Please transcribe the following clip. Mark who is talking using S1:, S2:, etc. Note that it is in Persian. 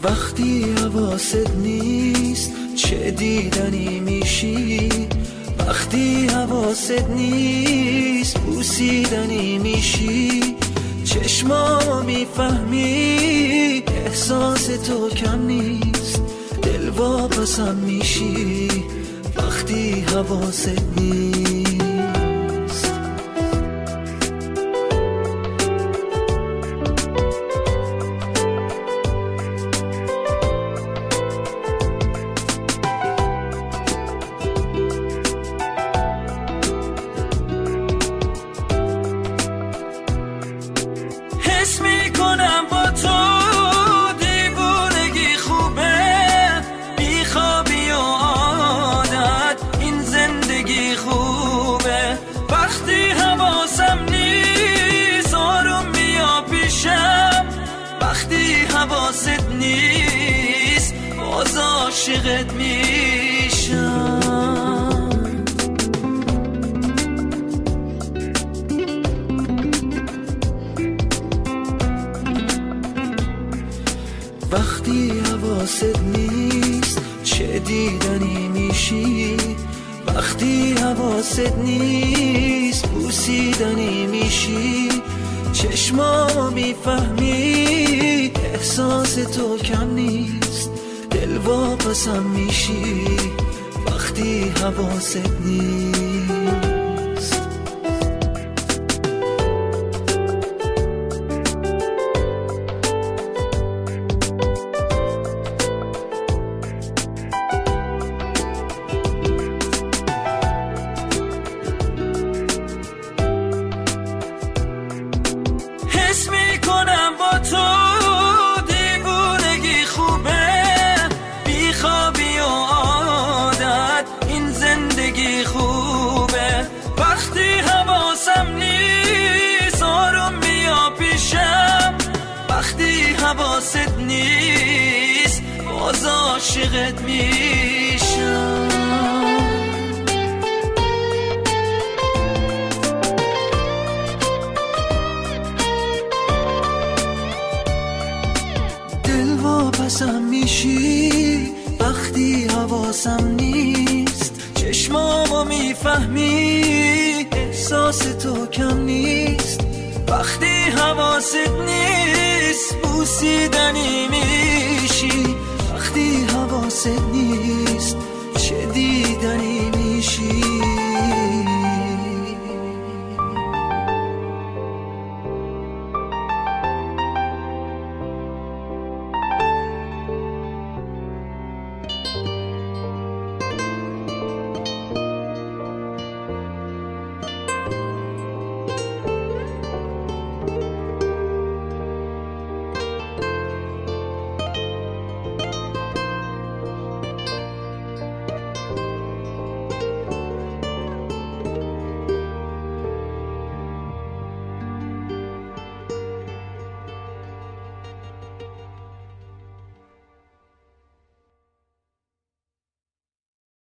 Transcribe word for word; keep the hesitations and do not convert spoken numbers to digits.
S1: وقتی حواست نیست چه دیدنی میشی، وقتی حواست نیست بوسیدنی میشی، چشمامو میفهمی احساس تو کم نیست، دل واپسم میشی وقتی حواست نیست.
S2: حس میکنم با تو دیوونگی خوبه، بیخوابی و عادت این زندگی خوبه، وقتی حواسم نیست آروم بیا پیشم، وقتی حواست نیست باز عاشقت میشم.
S1: وقتی حواست نیست چه دیدنی میشی، وقتی حواست نیست بوسیدنی میشی، چشمامو میفهمی احساس تو کم نیست، دل واپسم میشی وقتی حواست نیست.
S2: حس میکنم با تو دیوونگی خوبه، بیخوابی و عادت این زندگی خوبه، وقتی حواسم نیست آروم بیا پیشم، وقتی حواست نیست باز عاشقت میشم.
S1: واپسم میشی وقتی حواسم نیست، چشمامو میفهمی احساس تو کم نیست، وقتی حواست نیست بوسیدنی